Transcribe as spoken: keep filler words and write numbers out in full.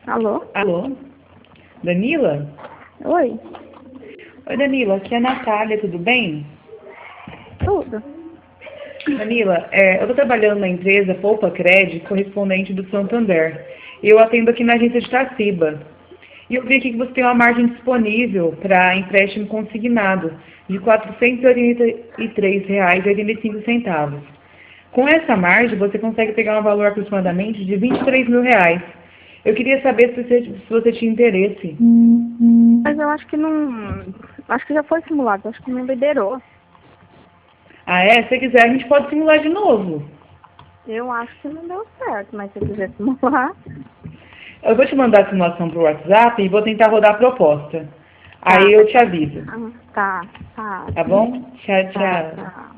Alô? Alô? Danila? Oi? Oi, Danila, aqui é a Natália, tudo bem? Tudo. Danila, é, eu estou trabalhando na empresa Poupa Cred, correspondente do Santander. E eu atendo aqui na agência de Taciba. E eu vi aqui que você tem uma margem disponível para empréstimo consignado de quatrocentos e oitenta e três reais e oitenta e cinco centavos. Com essa margem, você consegue pegar um valor aproximadamente de vinte e três mil reais. Eu queria saber se você, se você tinha interesse. Mas eu acho que não... Acho que já foi simulado, acho que não liberou. Ah, é? Se você quiser, a gente pode simular de novo. Eu acho que não deu certo, mas se você quiser simular... Eu vou te mandar a simulação pro WhatsApp e vou tentar rodar a proposta. Tá. Aí eu te aviso. Ah, Tá, tá. Tá bom? Tchau, Tá, tchau. tá.